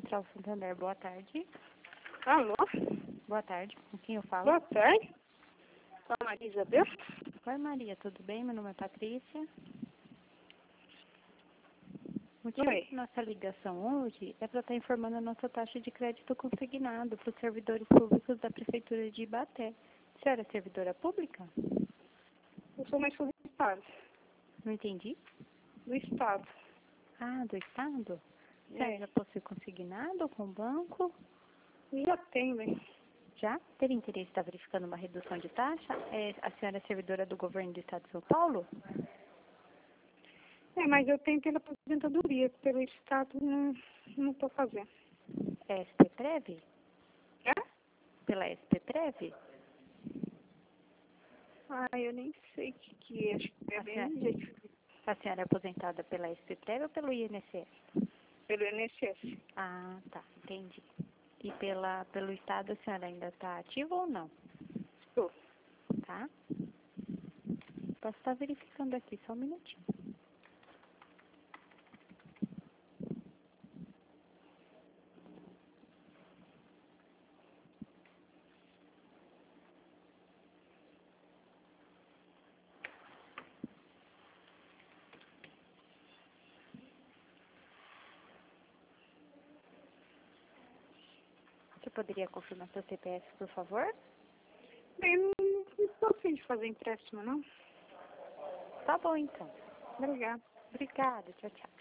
Central Santander, boa tarde. Alô? Boa tarde, com quem eu falo? Boa tarde. Com a Maria Isabel? Oi Maria, tudo bem? Meu nome é Patrícia. O motivo Oi. da nossa ligação hoje é para estar informando a nossa taxa de crédito consignado para os servidores públicos da Prefeitura de Ibaté. A senhora é servidora pública? Eu sou mais do Estado. Não entendi. Do Estado. Ah, do Estado? A senhora É. já possui consignado com o banco? Já tem, né? Já? Teria interesse em estar verificando uma redução de taxa? A senhora é servidora do governo do Estado de São Paulo? É, mas eu tenho pela aposentadoria. Pelo Estado, não estou fazendo. É SPPrev? É? Pela SPPrev? Ah, eu nem sei o que é. Acho que é bem do jeito. A senhora é aposentada pela SPPrev ou pelo INSS? Pelo INSS. Ah, tá, entendi. E pelo Estado a senhora ainda está ativa ou não? Estou. Tá? Posso estar verificando aqui, só um minutinho. Você poderia confirmar seu CPF, por favor? Bem, não estou afim de fazer empréstimo, não. Tá bom, então. Obrigada. Obrigada, tchau, tchau.